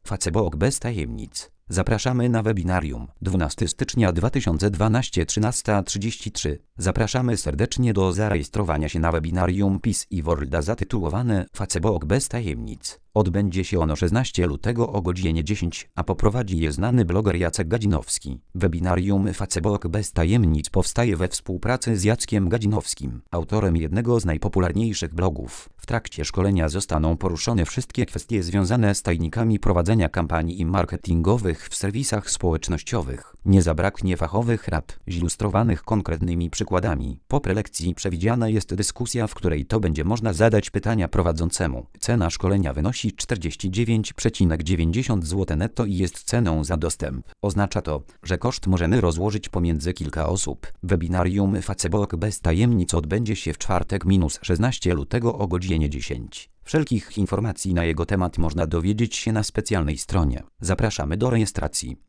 Facebook bez tajemnic. Zapraszamy na webinarium 12 stycznia 2012 13:33. Zapraszamy serdecznie do zarejestrowania się na webinarium PiS i Worlda zatytułowane Facebook bez tajemnic. Odbędzie się ono 16 lutego o godzinie 10, a poprowadzi je znany bloger Jacek Gadzinowski. Webinarium Facebook bez tajemnic powstaje we współpracy z Jackiem Gadzinowskim, autorem jednego z najpopularniejszych blogów. W trakcie szkolenia zostaną poruszone wszystkie kwestie związane z tajnikami prowadzenia kampanii marketingowych w serwisach społecznościowych. Nie zabraknie fachowych rad, zilustrowanych konkretnymi przykładami. Po prelekcji przewidziana jest dyskusja, w której to będzie można zadać pytania prowadzącemu. Cena szkolenia wynosi 49,90 zł netto i jest ceną za dostęp. Oznacza to, że koszt możemy rozłożyć pomiędzy kilka osób. Webinarium Facebook bez tajemnic odbędzie się w czwartek -16 lutego o godzinie 10. Wszelkich informacji na jego temat można dowiedzieć się na specjalnej stronie. Zapraszamy do rejestracji.